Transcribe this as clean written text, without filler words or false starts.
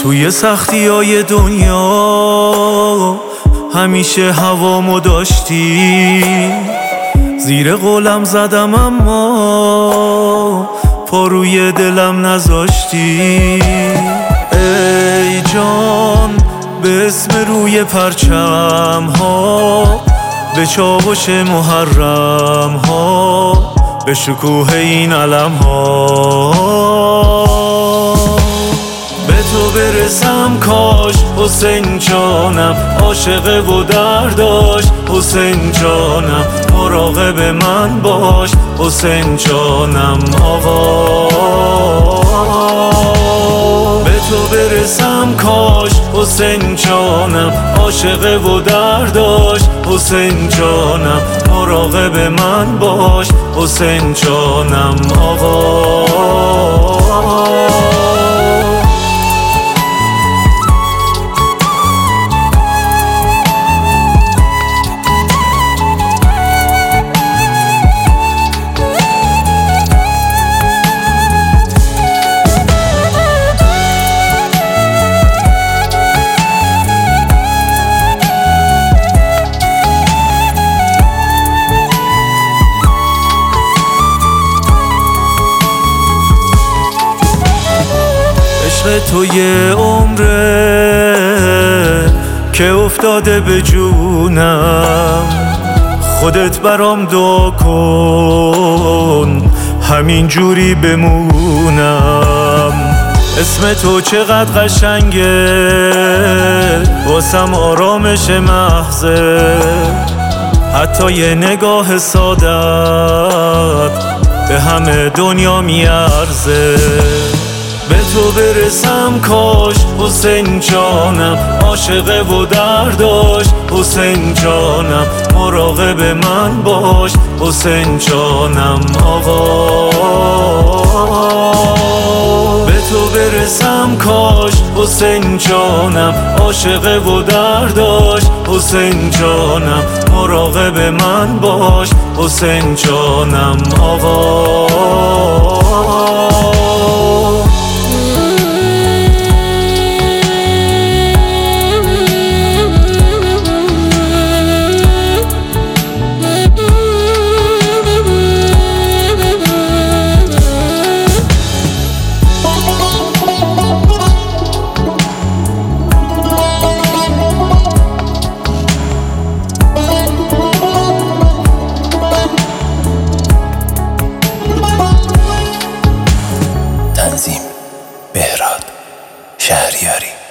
توی سختی‌های دنیا همیشه هوامو داشتی، زیر قولم زدم اما پا روی دلم نذاشتی. ای جان به اسم روی پرچم ها، به چاوش محرم ها، به شکوه این علم ها، به تو برسم کاش حسین جانم. عاشقه و درداش حسین جانم، مراقب من باش حسین جانم. آقا به تو برسم کاش حسین جانم. عاشقه و درداش حسین جانم، مراقب من باش حسین جانم. آقا تو یه عمره که افتاده به جونم، خودت برام دعا کن همین جوری بمونم. اسم تو چقدر قشنگه واسم آرامش محضه، حتی یه نگاه سادت به همه دنیا میارزه. به تو برسم کاش حسین جانم. عاشقه و درداش حسین جانم، مراقب من باش حسین جانم. آقا به تو برسم کاش حسین جانم. عاشقه و درداش حسین جانم، مراقب من باش حسین جانم. آقا تنظیم: بهراد شهریاری.